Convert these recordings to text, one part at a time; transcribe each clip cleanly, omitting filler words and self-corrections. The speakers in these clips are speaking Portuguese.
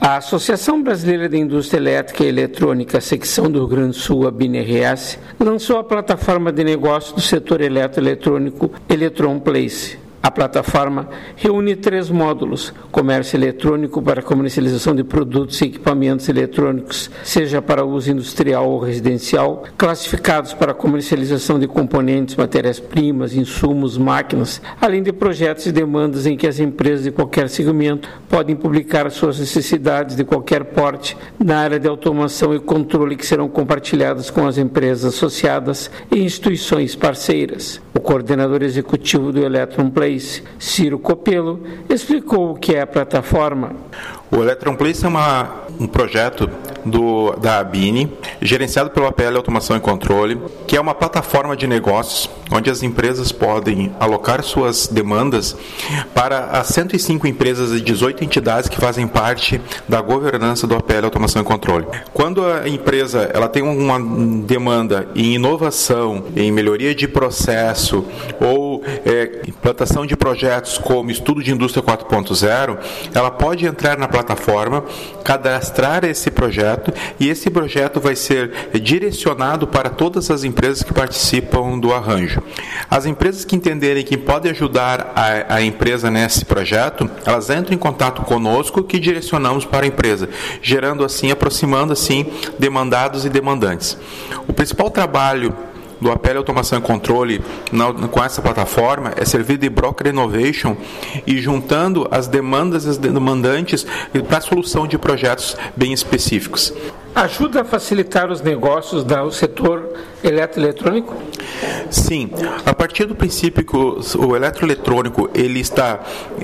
A Associação Brasileira de Indústria Elétrica e Eletrônica, secção do Rio Grande do Sul, a BNRS, lançou a plataforma de negócio do setor eletroeletrônico ElectronPlace. A plataforma reúne 3 módulos: comércio eletrônico para comercialização de produtos e equipamentos eletrônicos, seja para uso industrial ou residencial, classificados para comercialização de componentes, matérias-primas, insumos, máquinas, além de projetos e demandas em que as empresas de qualquer segmento podem publicar suas necessidades de qualquer porte na área de automação e controle, que serão compartilhadas com as empresas associadas e instituições parceiras. O coordenador executivo do ElectronPlace, Ciro Copelo, explicou o que é a plataforma. O ElectronPlace é um projeto da ABINE, gerenciado pelo APL Automação e Controle, que é uma plataforma de negócios onde as empresas podem alocar suas demandas para as 105 empresas e 18 entidades que fazem parte da governança do APL Automação e Controle. Quando a empresa ela tem uma demanda em inovação, em melhoria de processo ou implantação de projetos como estudo de indústria 4.0, ela pode entrar na plataforma, cadastrar esse projeto, e esse projeto vai ser direcionado para todas as empresas que participam do arranjo. As empresas que entenderem que podem ajudar a empresa nesse projeto, elas entram em contato conosco, que direcionamos para a empresa, aproximando assim demandados e demandantes. O principal trabalho do APL Automação e Controle com essa plataforma é servir de broker innovation e juntando as demandas e os demandantes para a solução de projetos bem específicos. Ajuda a facilitar os negócios do setor eletroeletrônico? Sim, a partir do princípio que o eletroeletrônico ele está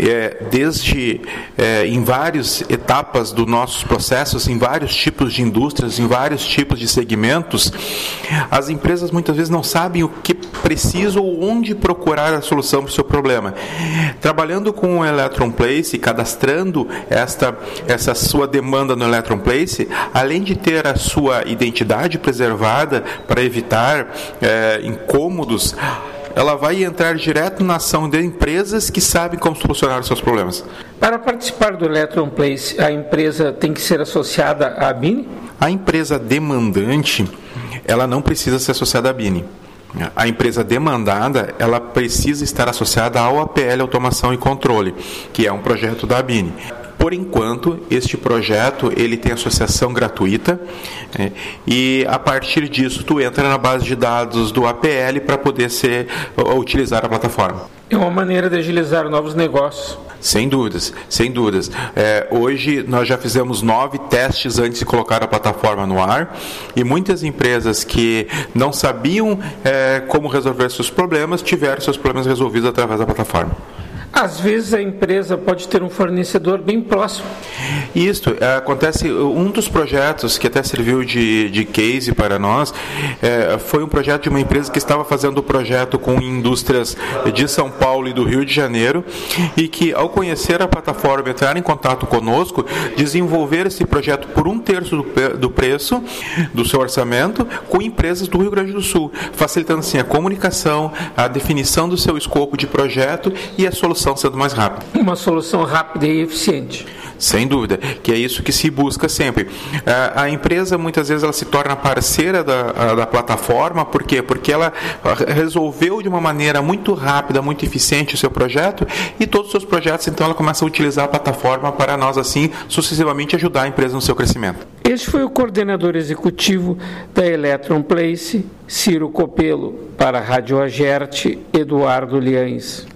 em várias etapas dos nossos processos, em vários tipos de indústrias, em vários tipos de segmentos, as empresas muitas vezes não sabem o que precisam ou onde procurar a solução para o seu problema. Trabalhando com o ElectronPlace, cadastrando essa sua demanda no ElectronPlace, além de ter a sua identidade preservada para evitar incômodos, ela vai entrar direto na ação de empresas que sabem como solucionar os seus problemas. Para participar do ElectronPlace, a empresa tem que ser associada à ABINE? A empresa demandante, ela não precisa ser associada à ABINE. A empresa demandada, ela precisa estar associada ao APL Automação e Controle, que é um projeto da ABINE. Por enquanto, este projeto ele tem associação gratuita, e a partir disso tu entra na base de dados do APL para poder utilizar a plataforma. É uma maneira de agilizar novos negócios. Sem dúvidas, sem dúvidas. Hoje nós já fizemos 9 testes antes de colocar a plataforma no ar, e muitas empresas que não sabiam como resolver seus problemas tiveram seus problemas resolvidos através da plataforma. Às vezes a empresa pode ter um fornecedor bem próximo. Isso, acontece, um dos projetos que até serviu de case para nós, foi um projeto de uma empresa que estava fazendo o projeto com indústrias de São Paulo e do Rio de Janeiro, e que ao conhecer a plataforma, entrar em contato conosco, desenvolver esse projeto por 1/3 do preço do seu orçamento com empresas do Rio Grande do Sul, facilitando assim a comunicação, a definição do seu escopo de projeto e a solução sendo mais rápida. Uma solução rápida e eficiente. Sem dúvida, que é isso que se busca sempre. A empresa, muitas vezes, ela se torna parceira da plataforma. Por quê? Porque ela resolveu de uma maneira muito rápida, muito eficiente o seu projeto, e todos os seus projetos, então, ela começa a utilizar a plataforma para nós, assim, sucessivamente ajudar a empresa no seu crescimento. Este foi o coordenador executivo da ElectronPlace, Ciro Copelo. Para a Rádio Agerte, Eduardo Liães.